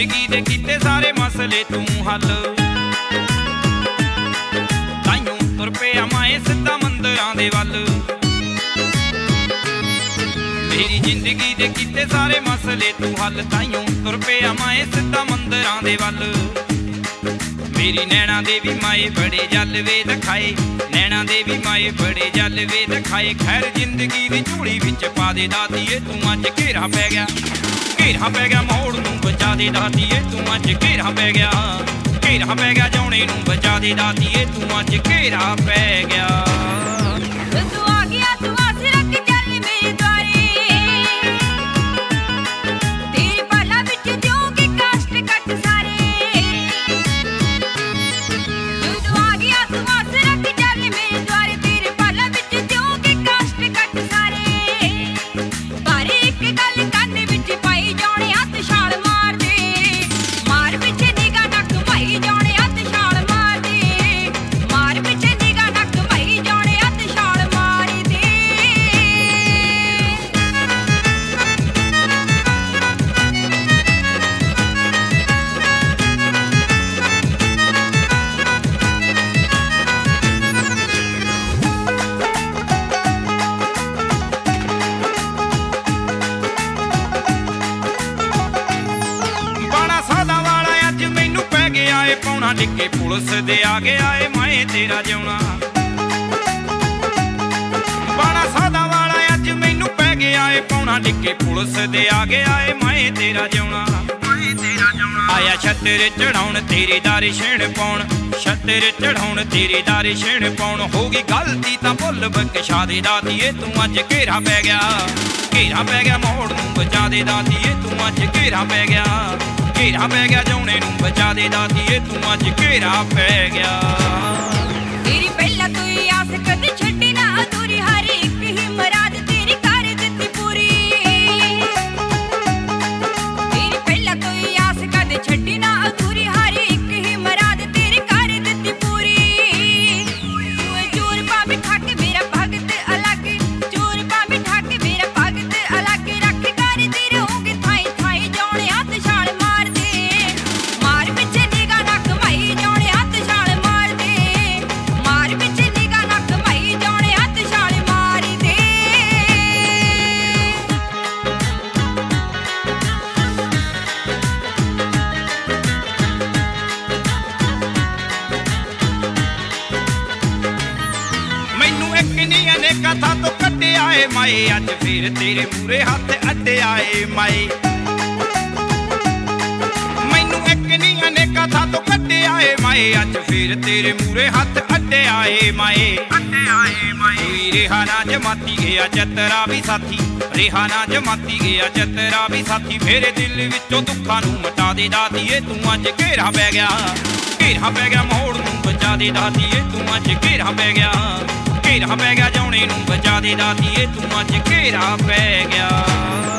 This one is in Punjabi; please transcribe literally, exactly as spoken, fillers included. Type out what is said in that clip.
ਜ਼ਿੰਦਗੀ ਦੇ ਕੀਤੇ ਸਾਰੇ ਮਸਲੇ ਤੂੰ ਹੱਲ ਤਾਈਓ ਤੁਰ ਪਿਆ ਮੈਂ ਸਿੱਧਾ ਮੰਦਰਾਂ ਦੇ ਵੱਲ ਮੇਰੀ ਜ਼ਿੰਦਗੀ ਦੇ ਕੀਤੇ ਸਾਰੇ ਮਸਲੇ ਤੂੰ ਹੱਲ ਤਾਈਓ ਤੁਰ ਪਿਆ ਮੈਂ ਸਿੱਧਾ ਮੰਦਰਾਂ ਦੇ ਵੱਲ ਮੇਰੀ ਨੈਣਾ ਦੇ ਵੀ ਮਾਏ ਬੜੇ ਜਲ ਵੇ ਦਿਖਾਏ ਨੈਣਾ ਦੇ ਵੀ ਮਾਏ ਬੜੇ ਜਲ ਵੇ ਦਿਖਾਏ ਖੈਰ ਜ਼ਿੰਦਗੀ ਦੀ ਝੋਲੀ ਵਿੱਚ ਪਾ ਦੇ ਦਾਤੀਏ ਤੂੰ ਅੱਜ ਘੇਰਾ ਪੈ ਗਿਆ ਘੇਰਾ ਪੈ ਗਿਆ ਮੋੜ ਨੂੰ ਬਚਾ ਦੇ ਦਾਤੀਏ ਤੂੰ ਅੱਜ ਘੇਰਾ ਪੈ ਗਿਆ ਘੇਰਾ ਪੈ ਗਿਆ ਜਾਉਣੇ ਨੂੰ ਬਚਾ ਦੇ ਦਾਤੀਏ ਤੂੰ ਅੱਜ ਘੇਰਾ ਪੈ ਗਿਆ ਤੂੰ ਆ ਗਿਆ ਤੂੰ ਆਸ ਰੱਖ ਚੱਲ ਮੇਰੇ ਦੁਆਰੇ ਤੇਰੇ ਬਾਲਾਂ ਵਿੱਚ ਦਿਓਗੇ ਕਾਸ਼ਟ ਕੱਟ ਸਾਰੇ ਤੂੰ ਆ ਗਿਆ ਤੂੰ ਆਸ ਰੱਖ ਚੱਲ ਮੇਰੇ ਦੁਆਰੇ ਤੇਰੇ ਬਾਲਾਂ ਵਿੱਚ ਦਿਓਗੇ ਕਾਸ਼ਟ ਕੱਟ ਸਾਰੇ ਪਰ ਇੱਕ ਗੱਲ ਕੰਨ ਵਿੱਚ ਪਾਈ ਜਾਣੇ ਹੱਥ ਛਾਲ ਮਾਰ ਦੇ ਮਾਰ ਪਿੱਛੇ ਨਿਗਾਹ ਨਾ ਘੁਮਾਈ ਜਾਣੇ ਹੱਥ ਛਾਲ ਮਾਰ ਦੇ ਮਾਰ ਪਿੱਛੇ ਨਿਗਾਹ ਨਾ ਘੁਮਾਈ ਜਾਣੇ ਹੱਥ ਛਾਲ ਮਾਰ ਦੇ ਬਾਣਾ ਸਾਦਾ ਵਾਲਾ ਅੱਜ ਮੈਨੂੰ ਪੈ ਗਿਆ ਏ ਪੌਣਾ ਡਿੱਗੇ ਪੁਲਿਸ ਦੇ ਆ ਗਿਆ ਏ ਮੈਂ ਤੇਰਾ ਜਿਉਣਾ ਬਾਣਾ ਸਾਦਾ ਵਾਲਾ ਅੱਜ ਮੈਨੂੰ ਪੈ ਗਿਆ ਏ ਪੌਣਾ ਡਿੱਗੇ ਪੁਲਿਸ ਦੇ ਆ ਗਿਆ ਏ ਮੈਂ ਤੇਰਾ ਜਿਉਣਾ ਆਇਆ ਛੱਤਰ ਚੜਾਉਣ ਤੇਰੀ ਦਾਰੀ ਛੇਣ ਪਾਉਣ ਛੱਤਰ ਚੜਾਉਣ ਤੇਰੀ ਦਾਰੀ ਛੇਣ ਪਾਉਣ ਹੋ ਗਈ ਗਲਤੀ ਤਾਂ ਭੁੱਲ ਬਖਸ਼ਾ ਦੇ ਦਾਤੀਏ ਤੂੰ ਅੱਜ ਘੇਰਾ ਪੈ ਗਿਆ ਘੇਰਾ ਪੈ ਗਿਆ ਮੋੜ ਨੂੰ ਬਚਾ ਦੇ ਦਾਤੀਏ ਤੂੰ ਅੱਜ ਘੇਰਾ ਪੈ ਗਿਆ ਘੇਰਾ ਪੈ ਗਿਆ ਜਾਉਣੇ ਨੂੰ ਬਚਾ ਦੇ ਦਾਤੀਏ ਤੂੰ ਅੱਜ ਘੇਰਾ ਪੈ ਗਿਆ ਤੇਰੀ ਪਹਿਲਾਂ ਤੂੰ ਹੀ ਆਸ ਕਦੇ ਛੱਡੀ ਨਾ ਅਧੂਰੀ ਹਰ ਇੱਕ ਹੀ ਮੁਰਾਦ ਤੇਰੀ ਕਰ ਦਿੱਤੀ ਪੂਰੀ ਤੇਰੀ ਪਹਿਲਾਂ ਤੂੰ ਹੀ ਆਸ ਕਦੇ ਛੱਡੀ ਨਾ ਅਧੂਰੀ ਹਰ ਇੱਕ ਹੀ ਮੁਰਾਦ ਤੇਰੀ ਕਰ ਦਿੱਤੀ ਪੂਰੀ ਤੂੰ ਚੋਰ ਪਾ ਬਿਠਾ ਕੇ ਮੇਰਾ ਭਗਤ ਅਲੱਗ ਚੋਰ ਪਾ ਬਿਠਾ ਕੇ ਮੇਰਾ ਭਗਤ ਅਲੱਗ ਰੱਖ ਕਰਦੀ ਰਹੂੰਗੀ ਥਾਈ ਥਾਈ ਜਾਉਣੇ ਹੱਥ ਛਾਲ ਮਾਰ ਦੇ ਮਾਰ ਪਿੱਛੇ ਨਿਗਾਹ ਨਾ ਘੁਮਾਈ ਜਾਉਣੇ ਹੱਥ ਛਾਲ ਮਾਰ ਦੇ ਮਾਰ ਪਿੱਛੇ ਨਿਗਾਹ ਨਾ ਘੁਮਾਈ ਜਾਉਣੇ ਹੱਥ ਛਾਲ ਮਾਰ ਦੇ ਮੈਨੂੰ ਇੱਕ ਨਹੀਂ ਅਨੇਕਾਂ ਥਾਂ ਤੋਂ ਕੱਢਿਆ ਏ ਮਾਏ ਅੱਜ ਫੇਰ ਤੇਰੇ ਮੂਰੇ ਹੱਥ ਅੱਡਿਆ ਏ ਮਾਏ ਮੈਨੂੰ ਇੱਕ ਨਹੀਂ ਅਨੇਕਾਂ ਥਾਂ ਤੋਂ ਕੱਢਿਆ ਏ ਮਾਏ ਅੱਜ ਫੇਰ ਤੇਰੇ ਮੂਰੇ ਹੱਥ ਅੱਡਿਆ ਏ ਮਾਏ ਅੱਡਿਆ ਏ ਮਾਏ ਰਿਹਾ ਨਾ ਜਮਾਤੀ ਗਿਆ ਚਤਰਾ ਵੀ ਸਾਥੀ ਰਿਹਾ ਨਾ ਜਮਾਤੀ ਗਿਆ ਚਤਰਾ ਵੀ ਸਾਥੀ ਮੇਰੇ ਦਿਲ ਵਿੱਚੋਂ ਦੁੱਖਾਂ ਨੂੰ ਮਿਟਾ ਦੇ ਦਾਤੀਏ ਤੂੰ ਅੱਜ ਘੇਰਾ ਪੈ ਗਿਆ ਘੇਰਾ ਪੈ ਗਿਆ ਮੋੜ ਨੂੰ ਬਚਾ ਦੇ ਦਾਤੀਏ ਤੂੰ ਅੱਜ ਘੇਰਾ ਪੈ ਗਿਆ ਘੇਰਾ ਪੈ ਗਿਆ ਜਾਉਣੇ ਨੂੰ ਬਚਾ ਦੇ ਦਾਤੀਏ ਤੂੰ ਅੱਜ ਘੇਰਾ ਪੈ ਗਿਆ